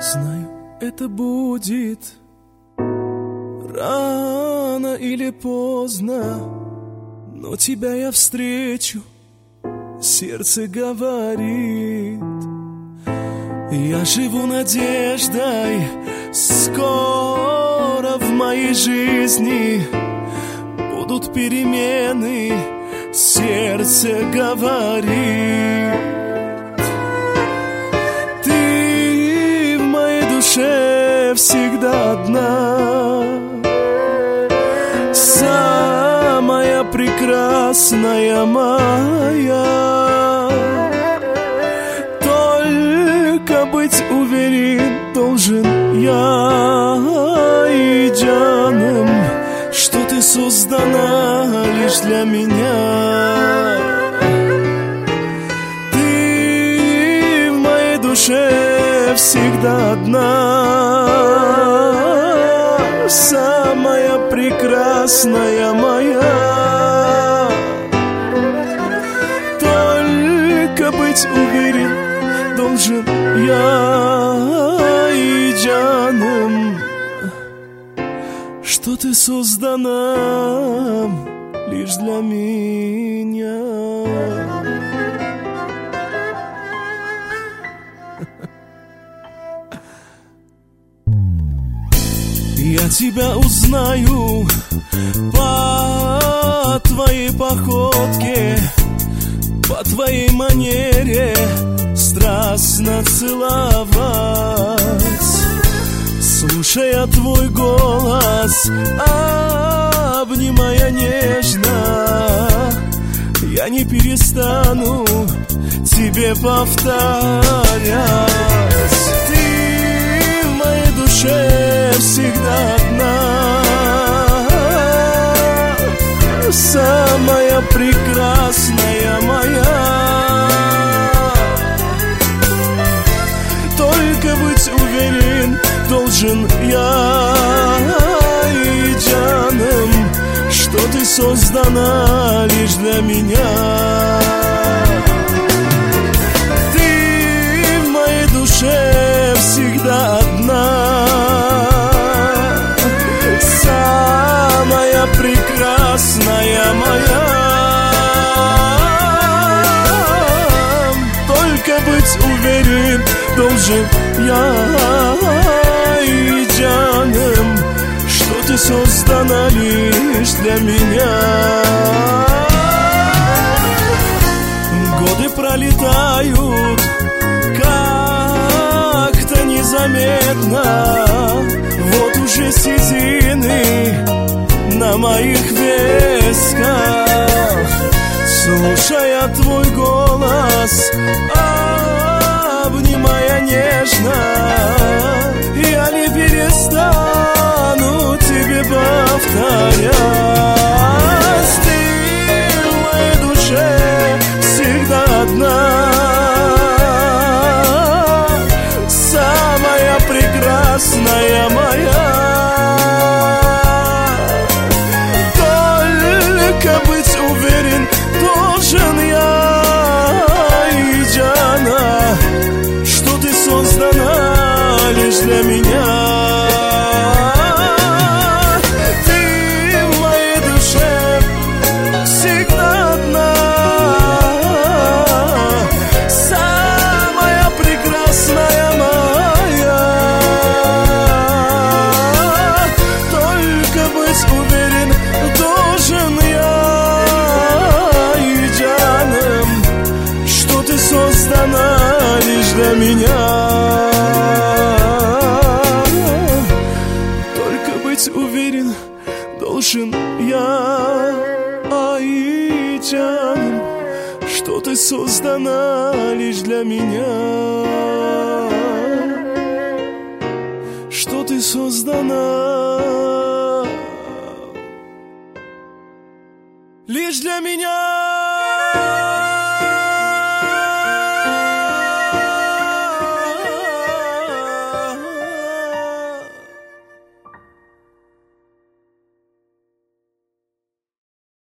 Знаю, это будет рано или поздно, но тебя я встречу, сердце говорит. Я живу надеждой, скоро в моей жизни будут перемены, сердце говорит. Ты в моей душе всегда одна, самая прекрасная моя. Только быть уверен должен я, и Джаном, что ты создана лишь для меня. Ты в моей душе всегда одна, самая прекрасная моя. Только быть уверен должен я, и Джаном, что ты создана лишь для меня. Я тебя узнаю по твоей походке, по твоей манере страстно целовать. Слушая твой голос, обнимая нежно, я не перестану тебе повторять. Ты в моей душе всегда одна, самая прекрасная моя. Только быть уверен должен я, и Джаном, что ты создана лишь для меня. Ты в моей душе всегда одна, самая прекрасная моя. Только быть уверен должен я, и Джаном, что ты создана лишь для меня. Годы пролетают как-то незаметно, вот уже седины на моих висках. Слушая твой голос, обнимая нежно, я не перестану тебе повторять. Ты в моей душе всегда одна, самая прекрасная моя. Только быть уверен должен я, и Джана, что ты создана лишь для меня. Ты в моей душе всегда одна, самая прекрасная моя. Только быть уверен должен я, и Джаном, что ты создана лишь для меня. Только быть уверен должен я, и Джаном, что ты создана лишь для меня. Что ты создана лишь для меня.